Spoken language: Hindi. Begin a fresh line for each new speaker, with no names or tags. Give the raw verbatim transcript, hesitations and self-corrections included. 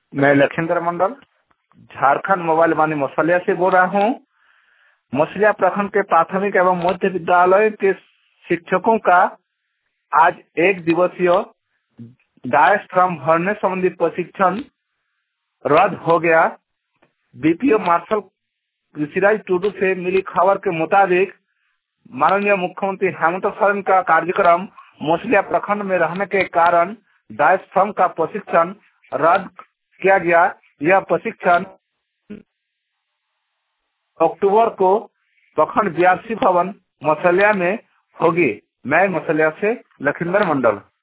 मैं लखींद्र मंडल झारखंड मोबाइल वाणी मसलिया से बोल रहा हूँ। मसलिया प्रखंड के प्राथमिक एवं मध्य विद्यालय के शिक्षकों का आज एक दिवसीय डायस फॉर्म भरने संबंधी प्रशिक्षण रद्द हो गया। बीपीओ मार्शल ऋषिराज टुडू से मिली खबर के मुताबिक माननीय मुख्यमंत्री हेमंत सोरेन का कार्यक्रम मसलिया प्रखंड में रहने के कारण डायस फॉर्म का प्रशिक्षण रद्द किया गया। यह प्रशिक्षण अक्टूबर को प्रखंड बीआरसी भवन मसलिया में होगी। मैं मसलिया से लखींद्र मंडल।